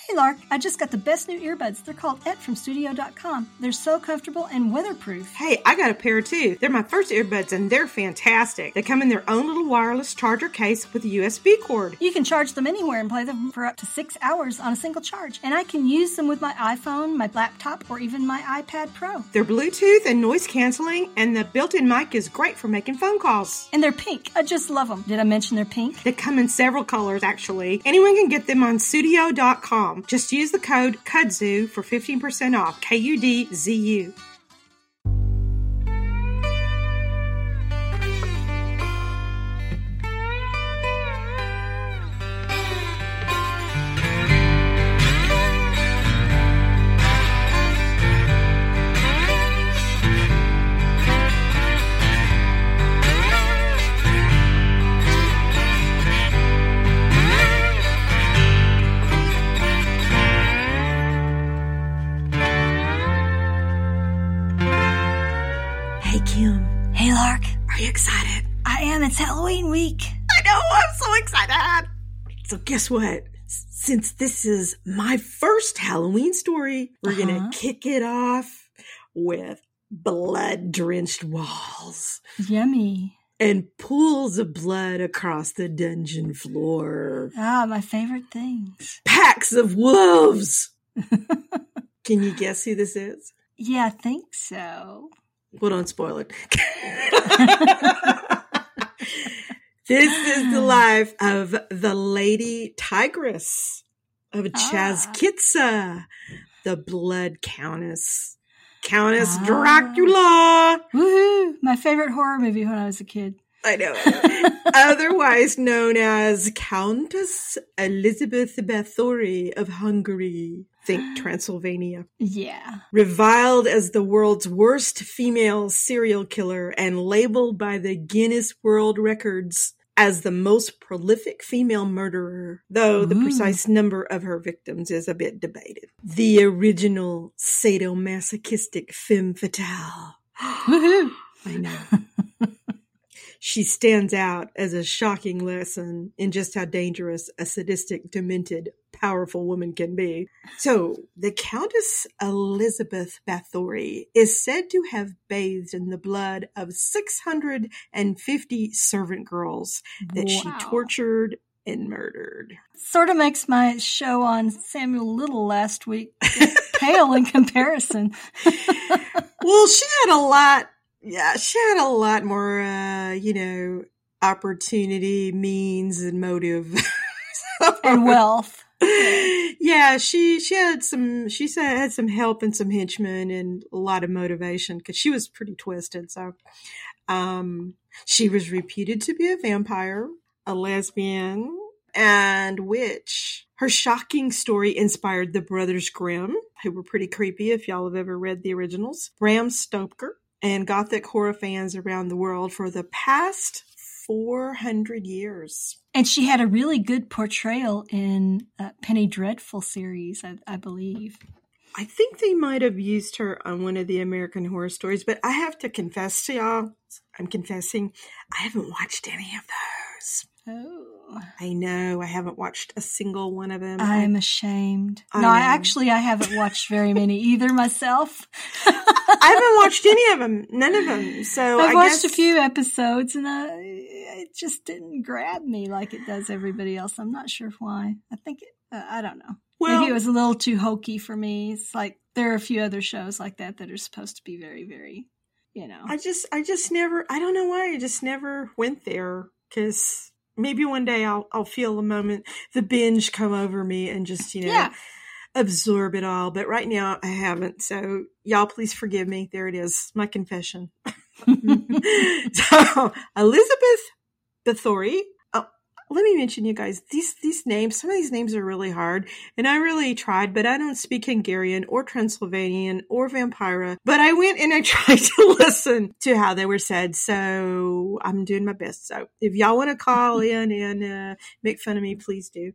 Hey, Lark, I just got the best new earbuds. They're called from Studio.com. They're so comfortable and weatherproof. Hey, I got a pair too. They're my first earbuds and they're fantastic. They come in their own little wireless charger case with a USB cord. You can charge them anywhere and play them for up to 6 hours on a single charge. And I can use them with my iPhone, my laptop, or even my iPad Pro. They're Bluetooth and noise canceling, and the built-in mic is great for making phone calls. And they're pink. I just love them. Did I mention they're pink? They come in several colors, actually. Anyone can get them on Studio.com. Just use the code KUDZOO for 15% off. KUDZU. Hey, Lark. Are you excited? I am. It's Halloween week. I know. I'm so excited. So guess what? Since this is my first Halloween story, we're going to kick it off with blood-drenched walls. Yummy. And pools of blood across the dungeon floor. Ah, my favorite things. Packs of wolves. Can you guess who this is? Yeah, I think so. Well, don't spoil it. This is the life of the Lady Tigress of Chazkitsa, the Blood Countess. Countess Dracula. Woohoo! My favorite horror movie when I was a kid. I know. Otherwise known as Countess Elizabeth Bathory of Hungary. Think Transylvania. Yeah. Reviled as the world's worst female serial killer and labeled by the Guinness World Records as the most prolific female murderer, though the precise number of her victims is a bit debated. The original sadomasochistic femme fatale. Woohoo! I know. She stands out as a shocking lesson in just how dangerous a sadistic, demented, powerful woman can be. So, the Countess Elizabeth Bathory is said to have bathed in the blood of 650 servant girls that she tortured and murdered. Sort of makes my show on Samuel Little last week pale in comparison. Well, she had a lot. Yeah, she had a lot more, opportunity, means, and motive. And wealth. Yeah, she had some help and some henchmen and a lot of motivation because she was pretty twisted. So, she was reputed to be a vampire, a lesbian, and witch. Her shocking story inspired the Brothers Grimm, who were pretty creepy if y'all have ever read the originals, Bram Stoker, and Gothic horror fans around the world for the past 400 years. And she had a really good portrayal in Penny Dreadful series, I believe. I think they might have used her on one of the American Horror Stories, but I have to confess to y'all, I'm confessing, I haven't watched any of those. Oh. I know. I haven't watched a single one of them. I'm ashamed. I haven't watched very many either myself. I haven't watched any of them. None of them. So I've watched a few episodes and it just didn't grab me like it does everybody else. I'm not sure why. I think, I don't know. Well, maybe it was a little too hokey for me. It's like there are a few other shows like that are supposed to be very, very, I just never, I don't know why. I just never went there because maybe one day I'll feel the binge come over me and just, absorb it all. But right now I haven't. So y'all please forgive me. There it is. My confession. So Elizabeth Bathory. Let me mention you guys, these names, some of these names are really hard and I really tried, but I don't speak Hungarian or Transylvanian or Vampira, but I went and I tried to listen to how they were said. So I'm doing my best. So if y'all want to call in and make fun of me, please do.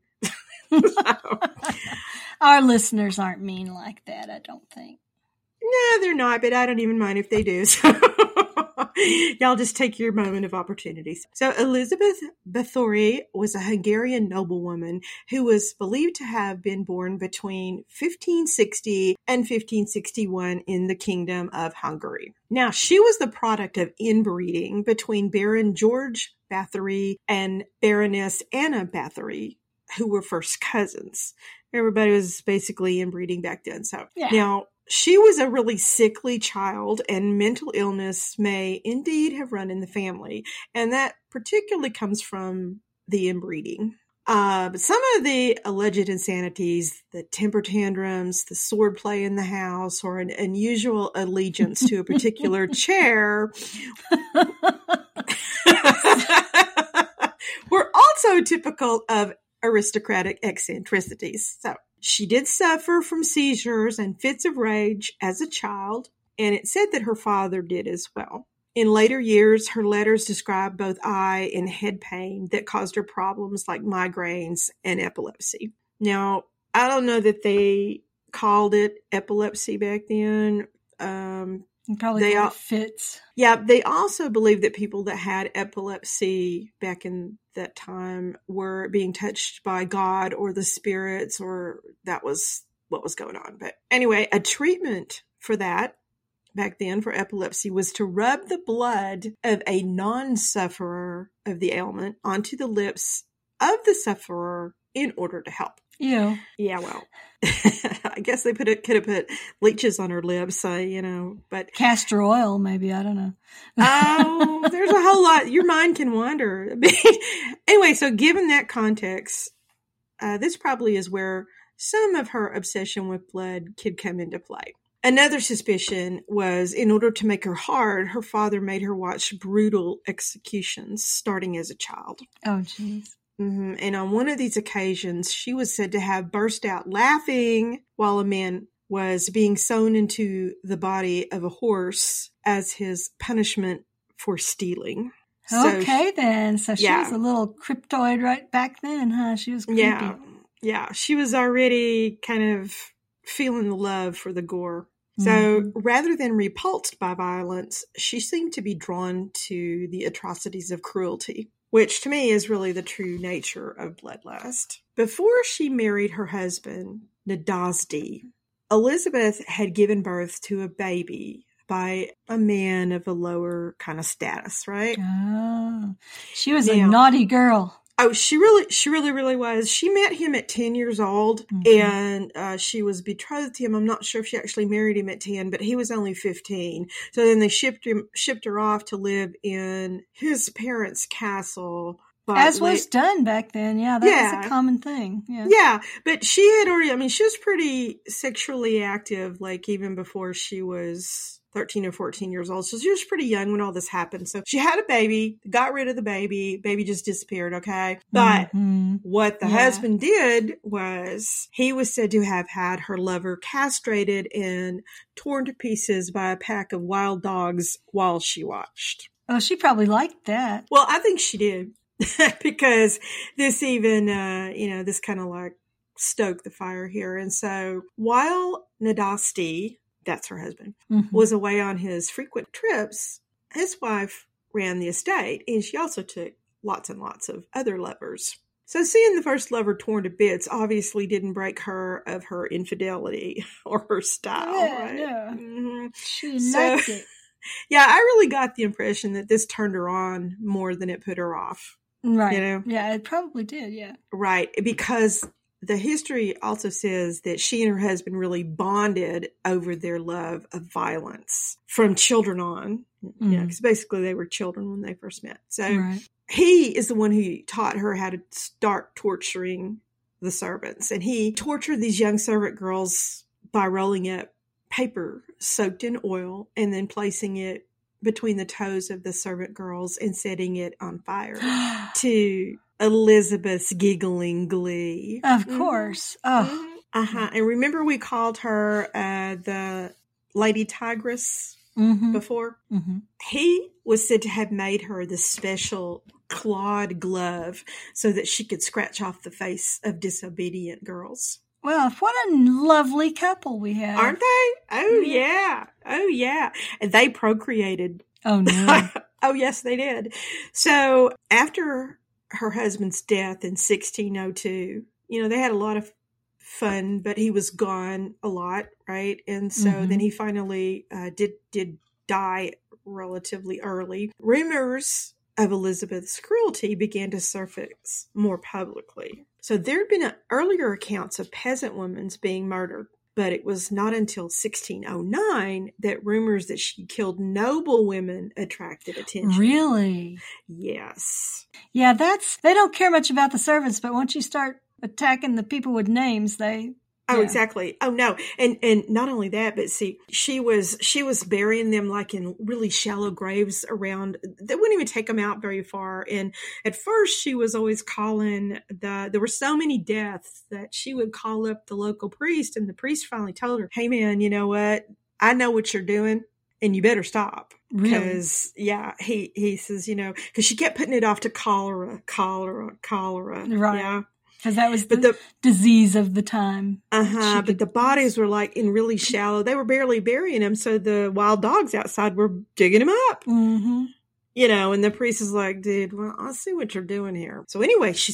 Our listeners aren't mean like that, I don't think. No, they're not, but I don't even mind if they do. So y'all just take your moment of opportunities. So Elizabeth Bathory was a Hungarian noblewoman who was believed to have been born between 1560 and 1561 in the Kingdom of Hungary. Now, she was the product of inbreeding between Baron George Bathory and Baroness Anna Bathory, who were first cousins. Everybody was basically inbreeding back then. So now, she was a really sickly child, and mental illness may indeed have run in the family. And that particularly comes from the inbreeding. But some of the alleged insanities, the temper tantrums, the swordplay in the house, or an unusual allegiance to a particular chair were also typical of aristocratic eccentricities. So she did suffer from seizures and fits of rage as a child, and it said that her father did as well. In later years, her letters described both eye and head pain that caused her problems like migraines and epilepsy. Now, I don't know that they called it epilepsy back then. Probably called it fits. Yeah, they also believed that people that had epilepsy back in that time were being touched by God or the spirits, or that was what was going on. But anyway, a treatment for that back then for epilepsy was to rub the blood of a non-sufferer of the ailment onto the lips of the sufferer in order to help. Ew. Yeah, well, I guess they could have put leeches on her lips, but castor oil, maybe. I don't know. Oh, there's a whole lot. Your mind can wander. Anyway, so given that context, this probably is where some of her obsession with blood could come into play. Another suspicion was, in order to make her hard, her father made her watch brutal executions starting as a child. Oh, jeez. Mm-hmm. And on one of these occasions, she was said to have burst out laughing while a man was being sewn into the body of a horse as his punishment for stealing. Okay, then. So she was a little cryptoid right back then, huh? She was creepy. Yeah. She was already kind of feeling the love for the gore. So rather than repulsed by violence, she seemed to be drawn to the atrocities of cruelty, which to me is really the true nature of bloodlust. Before she married her husband, Nadasdy, Elizabeth had given birth to a baby by a man of a lower kind of status, right? Oh, she was a naughty girl. Oh, she really was. She met him at 10 years old, and she was betrothed to him. I'm not sure if she actually married him at 10, but he was only 15. So then they shipped her off to live in his parents' castle. As was done back then. Yeah, that was a common thing. Yeah, but she had already, she was pretty sexually active, like even before she was 13 or 14 years old. So she was pretty young when all this happened. So she had a baby, got rid of the baby just disappeared, okay? But what the husband did was he was said to have had her lover castrated and torn to pieces by a pack of wild dogs while she watched. Oh, she probably liked that. Well, I think she did. Because this even, this kind of like stoked the fire here. And so while Nadasdy, that's her husband, was away on his frequent trips, his wife ran the estate, and she also took lots and lots of other lovers. So seeing the first lover torn to bits obviously didn't break her of her infidelity or her style. Right? Yeah. She liked it. Yeah, I really got the impression that this turned her on more than it put her off. Right. Yeah, it probably did, yeah. Right, because the history also says that she and her husband really bonded over their love of violence from children on. Because basically they were children when they first met. So he is the one who taught her how to start torturing the servants. And he tortured these young servant girls by rolling up paper soaked in oil and then placing it between the toes of the servant girls and setting it on fire to Elizabeth's giggling glee. Of course. And remember we called her the Lady Tigress before? He was said to have made her the special clawed glove so that she could scratch off the face of disobedient girls. Well, what a lovely couple we have. Aren't they? Oh, yeah. And they procreated Oh, no. Oh, yes, they did. So after her husband's death in 1602, they had a lot of fun, but he was gone a lot, right? And so then he finally did die relatively early. Rumors of Elizabeth's cruelty began to surface more publicly. So there had been earlier accounts of peasant women being murdered, but it was not until 1609 that rumors that she killed noble women attracted attention. Really? Yes. Yeah, they don't care much about the servants, but once you start attacking the people with names, Oh, exactly. Oh, no. And not only that, but see, she was burying them like in really shallow graves around. They wouldn't even take them out very far. And at first she was always calling there were so many deaths that she would call up the local priest, and the priest finally told her, "Hey man, you know what? I know what you're doing and you better stop." Because, he says, because she kept putting it off to cholera. Right. Yeah. Because that was the disease of the time. But the bodies were like in really shallow. They were barely burying them, so the wild dogs outside were digging them up. Mm-hmm. And the priest is like, "Dude, well, I see what you're doing here." So anyway, she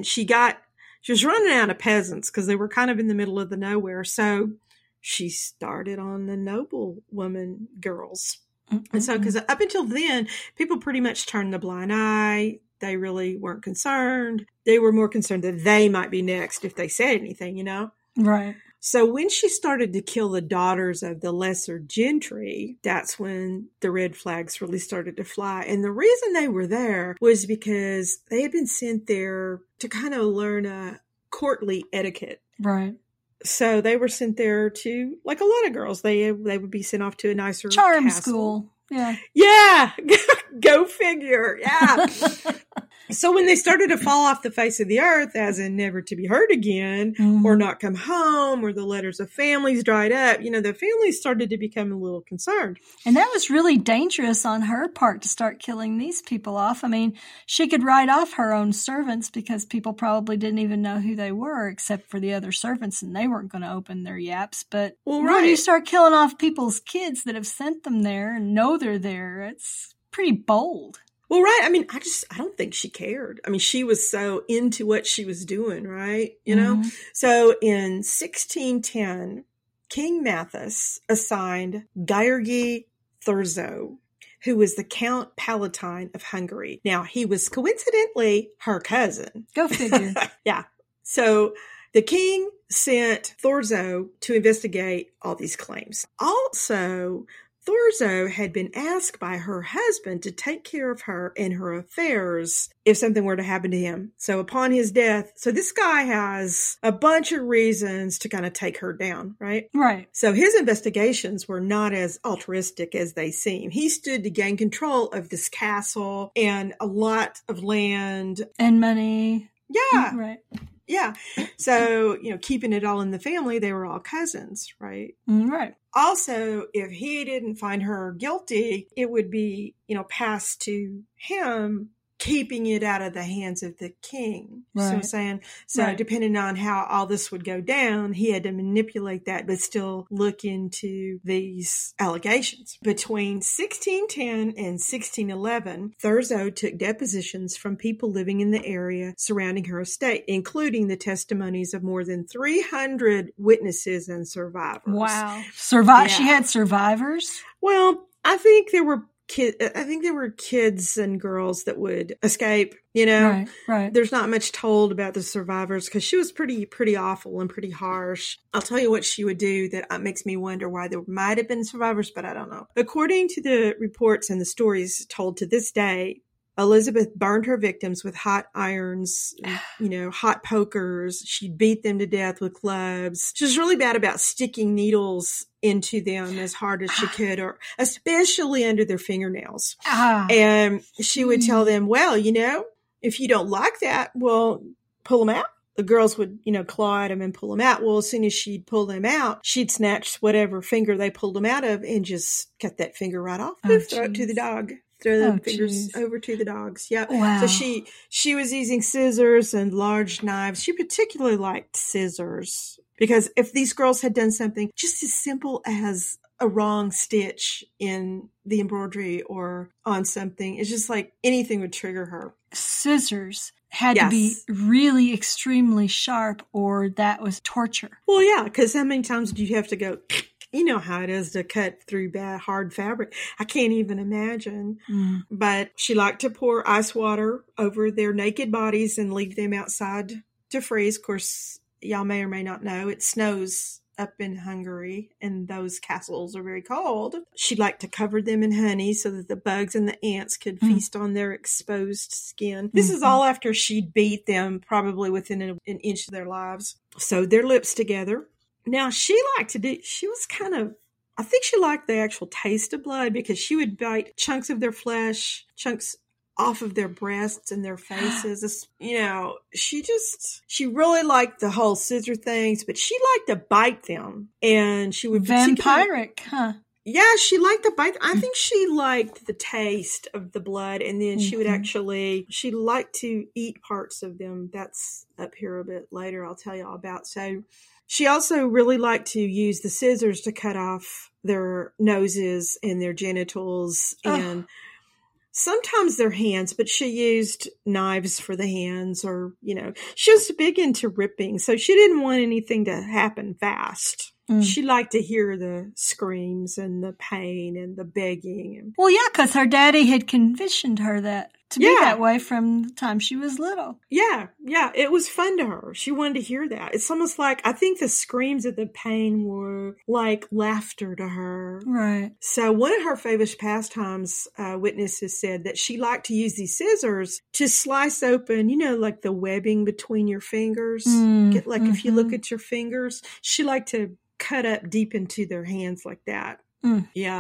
was running out of peasants because they were kind of in the middle of the nowhere. So she started on the noble woman girls. Mm-hmm. And so, because up until then, people pretty much turned the blind eye. They really weren't concerned. They were more concerned that they might be next if they said anything, Right. So when she started to kill the daughters of the lesser gentry, that's when the red flags really started to fly. And the reason they were there was because they had been sent there to kind of learn a courtly etiquette. Right. So they were sent there to, like a lot of girls, they would be sent off to a nicer charm castle. School. Yeah. Yeah. Go figure. Yeah. So when they started to fall off the face of the earth, as in never to be heard again, or not come home, or the letters of families dried up, the families started to become a little concerned. And that was really dangerous on her part to start killing these people off. I mean, she could write off her own servants because people probably didn't even know who they were except for the other servants, and they weren't going to open their yaps. But when you start killing off people's kids that have sent them there and know they're there, it's pretty bold. Well, right. I mean, I don't think she cared. I mean, she was so into what she was doing, right? So in 1610, King Mathis assigned Georgi Thurzo, who was the Count Palatine of Hungary. Now, he was coincidentally her cousin. Go figure. Yeah. So the king sent Thurzo to investigate all these claims. Also, Thurzo had been asked by her husband to take care of her and her affairs if something were to happen to him. So upon his death, so this guy has a bunch of reasons to kind of take her down, right? Right. So his investigations were not as altruistic as they seem. He stood to gain control of this castle and a lot of land. And money. Yeah. Right. Yeah. So, keeping it all in the family, they were all cousins, right? Right. Also, if he didn't find her guilty, it would be, passed to him, keeping it out of the hands of the king. Right. So I'm saying, depending on how all this would go down, he had to manipulate that, but still look into these allegations. Between 1610 and 1611, Thurzo took depositions from people living in the area surrounding her estate, including the testimonies of more than 300 witnesses and survivors. Wow. She had survivors? Well, I think there were kids and girls that would escape, Right. There's not much told about the survivors because she was pretty awful and pretty harsh. I'll tell you what she would do that makes me wonder why there might have been survivors, but I don't know. According to the reports and the stories told to this day, Elizabeth burned her victims with hot irons, hot pokers. She'd beat them to death with clubs. She was really bad about sticking needles into them as hard as she could, or especially under their fingernails. And she would tell them, well, if you don't like that, well, pull them out. The girls would, claw at them and pull them out. Well, as soon as she'd pull them out, she'd snatch whatever finger they pulled them out of and just cut that finger right off. Throw it to the dog. throw the fingers over to the dogs. Yep. Wow. So she was using scissors and large knives. She particularly liked scissors because if these girls had done something just as simple as a wrong stitch in the embroidery or on something, it's just like anything would trigger her. Scissors had to be really extremely sharp or that was torture. Well, yeah, because how many times do you have to go... You know how it is to cut through bad, hard fabric. I can't even imagine. But she liked to pour ice water over their naked bodies and leave them outside to freeze. Of course, y'all may or may not know, it snows up in Hungary, and those castles are very cold. She liked to cover them in honey so that the bugs and the ants could feast on their exposed skin. This is all after she'd beat them probably within an inch of their lives. Sewed their lips together. Now, she was kind of, I think she liked the actual taste of blood because she would bite chunks of their flesh, chunks off of their breasts and their faces. You know, she really liked the whole scissor things, but she liked to bite them. And she would... Vampiric, huh? Yeah, she liked the bite. I think she liked the taste of the blood, and then she would she liked to eat parts of them. That's up here a bit later, I'll tell you all about. So... She also really liked to use the scissors to cut off their noses and their genitals and sometimes their hands, but she used knives for the hands or, you know, she was big into ripping. So she didn't want anything to happen fast. She liked to hear the screams and the pain and the begging. Well, yeah, because her daddy had conditioned her to be that way from the time she was little. Yeah, it was fun to her. She wanted to hear that. It's almost like, I think the screams of the pain were like laughter to her. Right. So one of her favorite pastimes, witnesses said that she liked to use these scissors to slice open, you know, like the webbing between your fingers. If you look at your fingers, she liked to cut up deep into their hands like that. Yeah.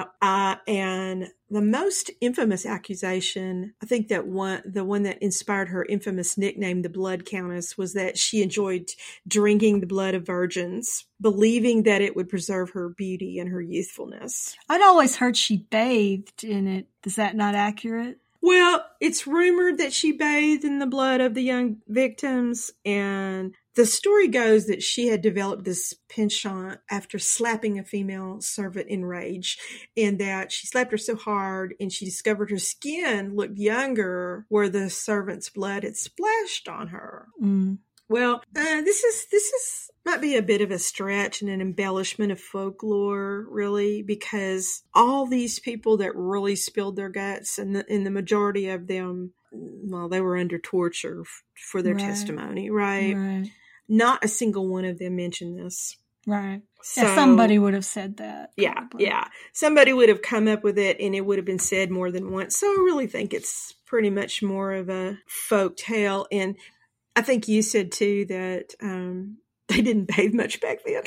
And the most infamous accusation, I think that the one that inspired her infamous nickname, the Blood Countess, was that she enjoyed drinking the blood of virgins, believing that it would preserve her beauty and her youthfulness. I'd always heard she bathed in it. Is that not accurate? Well, it's rumored that she bathed in the blood of the young victims, and the story goes that she had developed this penchant after slapping a female servant in rage, and that she slapped her so hard and she discovered her skin looked younger where the servant's blood had splashed on her. Well, this is might be a bit of a stretch and an embellishment of folklore, really, because all these people that really spilled their guts, and the majority of them, well, they were under torture for their testimony, right? Not a single one of them mentioned this. Right. So, somebody would have said that. Probably. Yeah. Somebody would have come up with it and it would have been said more than once. So I really think it's pretty much more of a folk tale. And I think you said too that they didn't bathe much back then.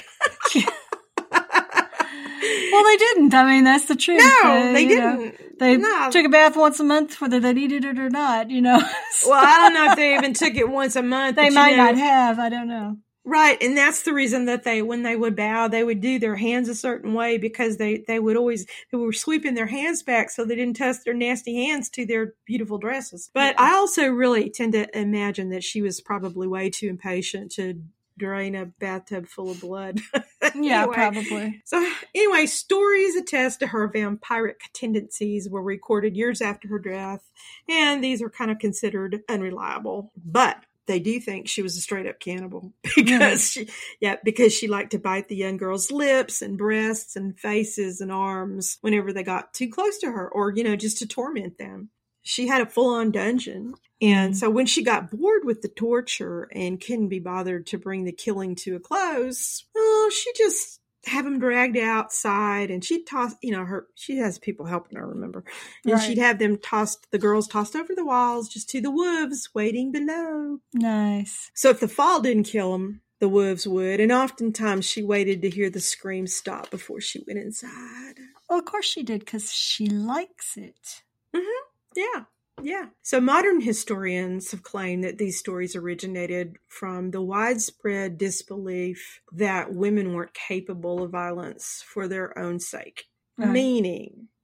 Well, they didn't. I mean, that's the truth. No, they didn't. They took a bath once a month, whether they needed it or not, you know. Well, I don't know if they even took it once a month. They might not have. I don't know. Right. And that's the reason that when they would bow, they would do their hands a certain way because they were sweeping their hands back so they didn't touch their nasty hands to their beautiful dresses. But I also really tend to imagine that she was probably way too impatient to drain a bathtub full of blood. Yeah, probably. So anyway, stories attest to her vampiric tendencies were recorded years after her death, and these are kind of considered unreliable. But they do think she was a straight up cannibal because she liked to bite the young girls' lips and breasts and faces and arms whenever they got too close to her, or, you know, just to torment them. She had a full-on dungeon. And so when she got bored with the torture and couldn't be bothered to bring the killing to a close, she just have them dragged outside, and she'd toss, you know, she has people helping her, remember? And she'd have them the girls tossed over the walls just to the wolves waiting below. Nice. So if the fall didn't kill them, the wolves would. And oftentimes she waited to hear the screams stop before she went inside. Well, of course she did, because she likes it. Mm-hmm. Yeah. So modern historians have claimed that these stories originated from the widespread disbelief that women weren't capable of violence for their own sake. Right. Meaning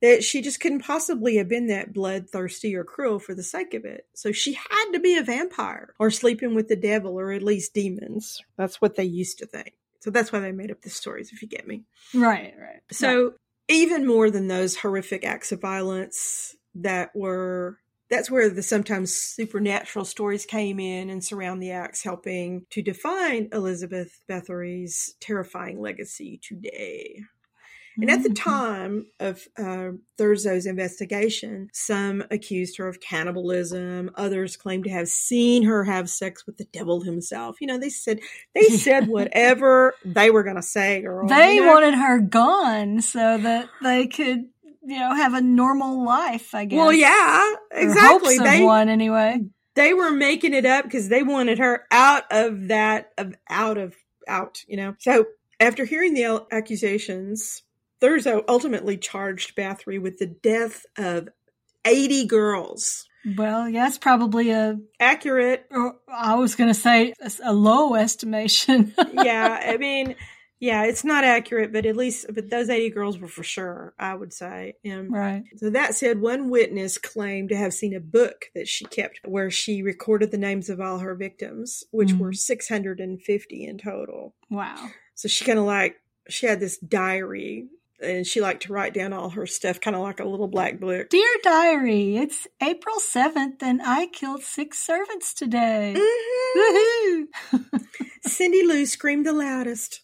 that she just couldn't possibly have been that bloodthirsty or cruel for the sake of it. So she had to be a vampire or sleeping with the devil or at least demons. That's what they used to think. So that's why they made up the stories, if you get me. Right. So even more than those horrific acts of violence that's where the sometimes supernatural stories came in and surround the acts, helping to define Elizabeth Bathory's terrifying legacy today. And at the time of Thurzo's investigation, some accused her of cannibalism. Others claimed to have seen her have sex with the devil himself. You know, they said whatever they were going to say, girl. They wanted her gone so that they could, have a normal life, I guess. Well, yeah, exactly. Or hopes of one, anyway. They were making it up because they wanted her out. So after hearing the accusations, Thurzo ultimately charged Bathory with the death of 80 girls. Well, yeah, it's probably accurate. I was going to say a low estimation. Yeah, I mean, yeah, it's not accurate, but but those 80 girls were for sure, I would say. Right. So that said, one witness claimed to have seen a book that she kept where she recorded the names of all her victims, which were 650 in total. Wow. So she had this diary. And she liked to write down all her stuff, kind of like a little black book. Dear diary, it's April 7th and I killed 6 servants today. Mm-hmm. Woohoo! Cindy Lou screamed the loudest.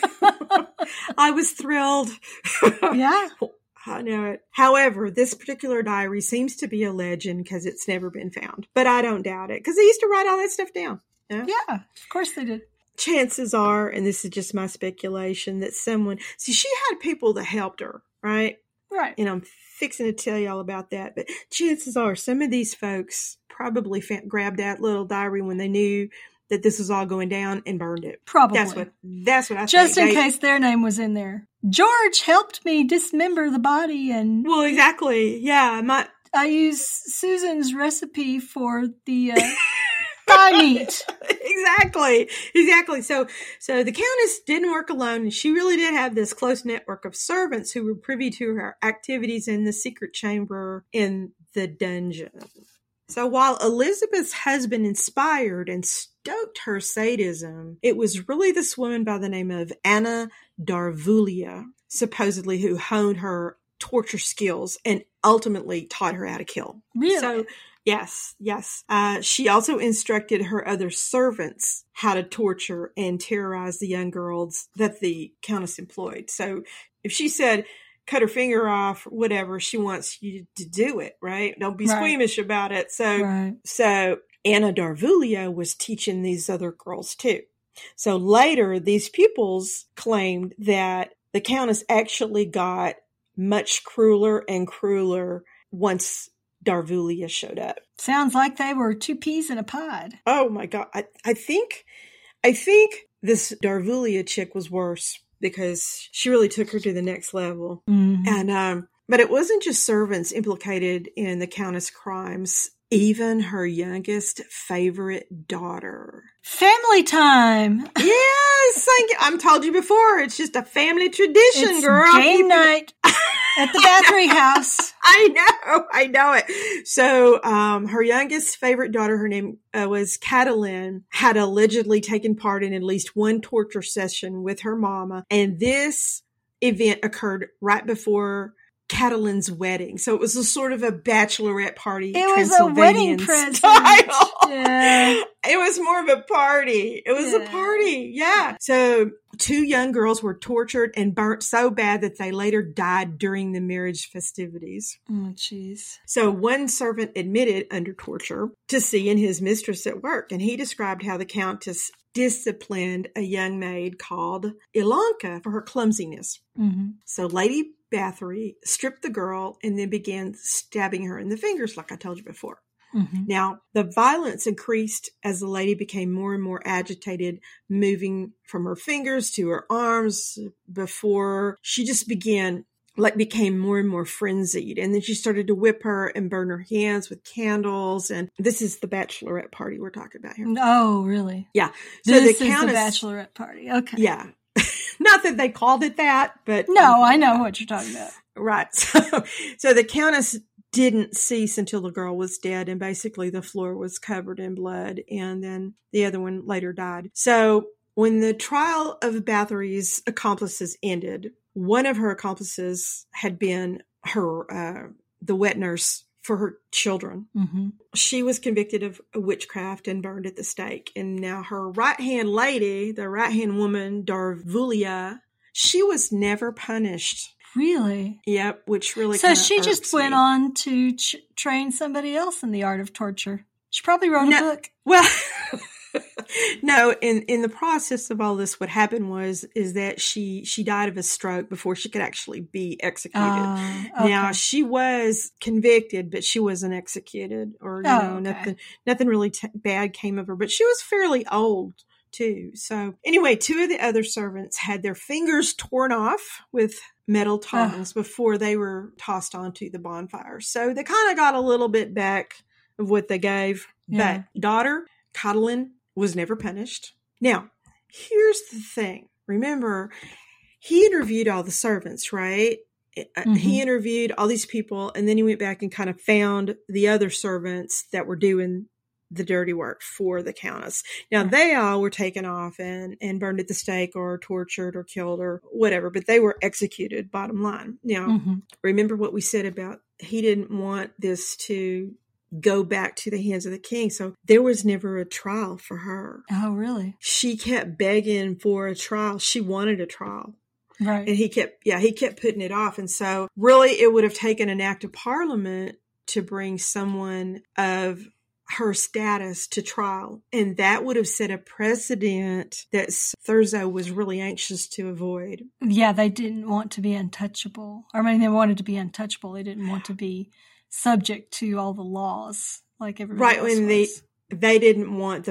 I was thrilled. Yeah. I know it. However, this particular diary seems to be a legend because it's never been found. But I don't doubt it because they used to write all that stuff down. Yeah, of course they did. Chances are, and this is just my speculation, that she had people that helped her, right? Right. And I'm fixing to tell you all about that. But chances are some of these folks probably grabbed that little diary when they knew that this was all going down and burned it. Probably. That's what I think. Just in case their name was in there. George helped me dismember the body and... Well, exactly. Yeah. I used Susan's recipe for the... thigh meat. Exactly. So the Countess didn't work alone, and she really did have this close network of servants who were privy to her activities in the secret chamber in the dungeon. So while Elizabeth's husband inspired and stoked her sadism, it was really this woman by the name of Anna Darvulia, supposedly, who honed her torture skills and ultimately taught her how to kill. Really? So, yes. She also instructed her other servants how to torture and terrorize the young girls that the Countess employed. So if she said, cut her finger off, whatever, she wants you to do it, right? Don't be squeamish about it. So Anna Darvulia was teaching these other girls too. So later, these pupils claimed that the Countess actually got much crueler and crueler once Darvulia showed up. Sounds like they were 2 peas in a pod. Oh my God. I think this Darvulia chick was worse because she really took her to the next level. Mm-hmm. And, but it wasn't just servants implicated in the Countess' crimes. Even her youngest favorite daughter. Family time. Yes, I'm told you before. It's just a family tradition, girl. Game night at the Bathory house. I know it. So, her youngest favorite daughter, her name was Catalin, had allegedly taken part in at least one torture session with her mama, and this event occurred right before Catalin's wedding. So it was a sort of a bachelorette party. It was a wedding present. Yeah. It was more of a party. It was a party. Yeah. So 2 young girls were tortured and burnt so bad that they later died during the marriage festivities. Oh, jeez. So one servant admitted under torture to seeing his mistress at work, and he described how the Countess disciplined a young maid called Ilanka for her clumsiness. Mm-hmm. So Lady Bathory stripped the girl and then began stabbing her in the fingers, like I told you before. Mm-hmm. Now, the violence increased as the lady became more and more agitated, moving from her fingers to her arms before she just became more and more frenzied. And then she started to whip her and burn her hands with candles. And this is the bachelorette party we're talking about here. Oh, really? Yeah. So this is the bachelorette party. Okay. Yeah. Not that they called it that, but... No, I know what you're talking about. Right. So the Countess didn't cease until the girl was dead, and basically the floor was covered in blood, and then the other one later died. So when the trial of Bathory's accomplices ended, one of her accomplices had been her the wet nurse for her children. Mm-hmm. She was convicted of witchcraft and burned at the stake. And now her right-hand lady, the right-hand woman, Darvulia, she was never punished. Really? Yep, which really So she just went on to train somebody else in the art of torture. She probably wrote a book. Well, no, in the process of all this, what happened is that she died of a stroke before she could actually be executed. Okay. Now, she was convicted, but she wasn't executed, or nothing really bad came of her. But she was fairly old too. So anyway, two of the other servants had their fingers torn off with metal tongs before they were tossed onto the bonfire. So they kind of got a little bit back of what they gave. Yeah. But daughter, Catalin, was never punished. Now, here's the thing. Remember, he interviewed all the servants, right? Mm-hmm. He interviewed all these people, and then he went back and kind of found the other servants that were doing the dirty work for the Countess. Now, they all were taken off and burned at the stake or tortured or killed or whatever, but they were executed, bottom line. Now, remember what we said about he didn't want this to go back to the hands of the king. So there was never a trial for her. Oh, really? She kept begging for a trial. She wanted a trial. Right. And he kept putting it off. And so really it would have taken an act of parliament to bring someone of her status to trial. And that would have set a precedent that Thurzo was really anxious to avoid. Yeah, they didn't want to be untouchable. I mean, they wanted to be untouchable. They didn't want to be subject to all the laws like everybody else was. They didn't want the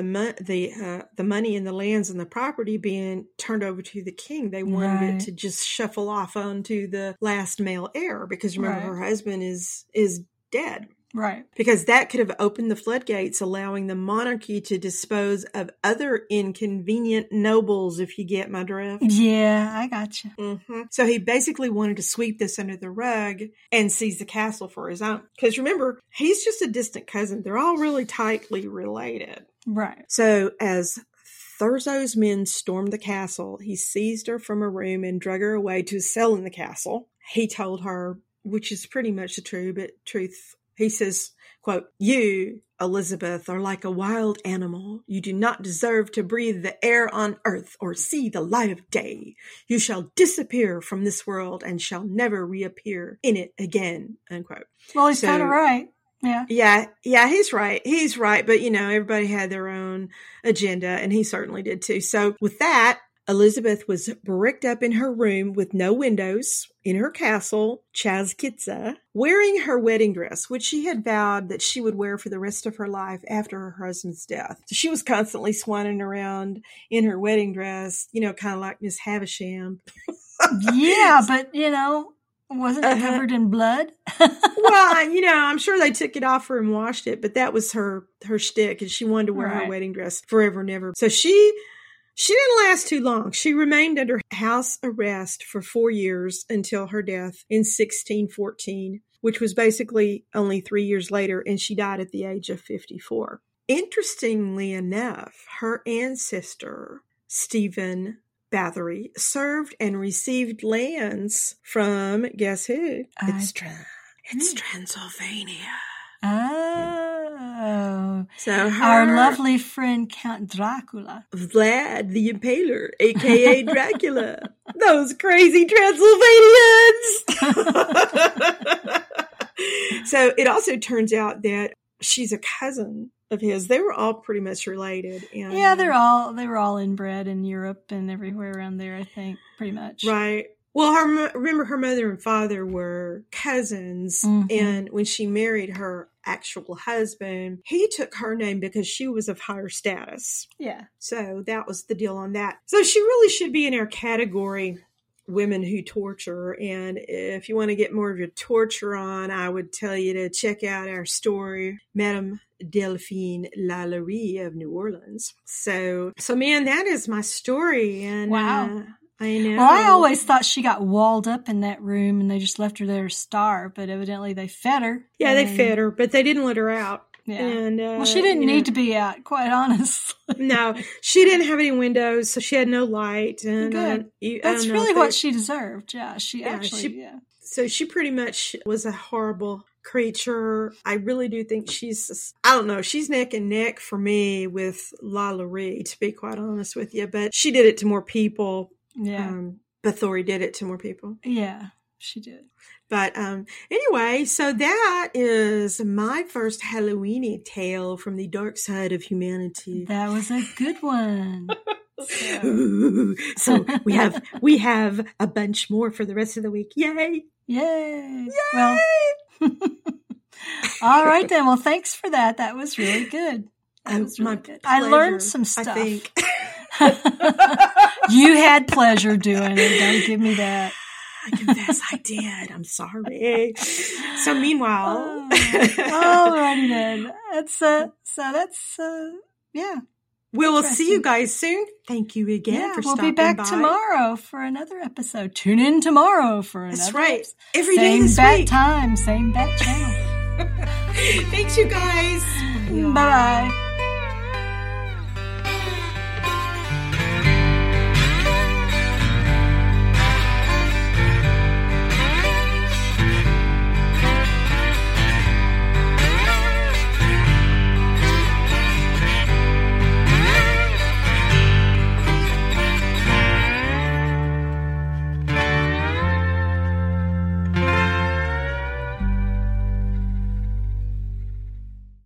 money and the lands and the property being turned over to the king. They wanted it to just shuffle off onto the last male heir, because remember her husband is dead. Right. Because that could have opened the floodgates, allowing the monarchy to dispose of other inconvenient nobles, if you get my drift. Yeah, I got you. Mm-hmm. So he basically wanted to sweep this under the rug and seize the castle for his own. Because remember, he's just a distant cousin. They're all really tightly related. Right. So as Thurzo's men stormed the castle, he seized her from a room and drug her away to a cell in the castle. He told her, which is pretty much the truth, he says, quote, "You, Elizabeth, are like a wild animal. You do not deserve to breathe the air on earth or see the light of day. You shall disappear from this world and shall never reappear in it again," unquote. Well, he's kind of right. Yeah, he's right. He's right. But, everybody had their own agenda, and he certainly did too. So with that, Elizabeth was bricked up in her room with no windows in her castle, Chazkitza, wearing her wedding dress, which she had vowed that she would wear for the rest of her life after her husband's death. So she was constantly swanning around in her wedding dress, kind of like Miss Havisham. Yeah, but, wasn't it covered in blood? Well, I'm sure they took it off her and washed it, but that was her shtick, and she wanted to wear her wedding dress forever and ever. So she didn't last too long. She remained under house arrest for 4 years until her death in 1614, which was basically only 3 years later, and she died at the age of 54. Interestingly enough, her ancestor, Stephen Bathory, served and received lands from, guess who? It's Transylvania. Oh. So our lovely friend Count Dracula. Vlad the Impaler, a.k.a. Dracula. Those crazy Transylvanians! So it also turns out that she's a cousin of his. They were all pretty much related. And, yeah, they were all inbred in Europe and everywhere around there, I think, pretty much. Right. Well, remember her mother and father were cousins, and when she married her actual husband, he took her name because she was of higher status. Yeah. So that was the deal on that. So she really should be in our category, women who torture. And if you want to get more of your torture on, I would tell you to check out our story, Madame Delphine Lalaurie of New Orleans. So man, that is my story. And wow. I know. Well, I always thought she got walled up in that room and they just left her there to starve, but evidently they fed her. Yeah, they fed her, but they didn't let her out. Yeah. And, well, she didn't need to be out, quite honestly. No, she didn't have any windows, so she had no light. And good. That's really what she deserved. Yeah, So she pretty much was a horrible creature. I really do think she's neck and neck for me with LaLaurie, to be quite honest with you. But she did it to more people. Yeah. Bathory did it to more people. Yeah, she did. But anyway, so that is my first Halloweeny tale from the dark side of humanity. That was a good one. So we have a bunch more for the rest of the week. Yay! Yay! Well, all right then. Well, thanks for that. That was really good. Good. I learned some stuff. I think. You had pleasure doing it. Don't give me that. I confess I did. I'm sorry. So meanwhile. Alrighty then. Yeah. We will see you guys soon. Thank you again for stopping by. We'll be back tomorrow for another episode. Tune in tomorrow for another. That's right. Episode. Every day this week. Same bat time, time, same bat channel. Thanks, you guys. Bye-bye.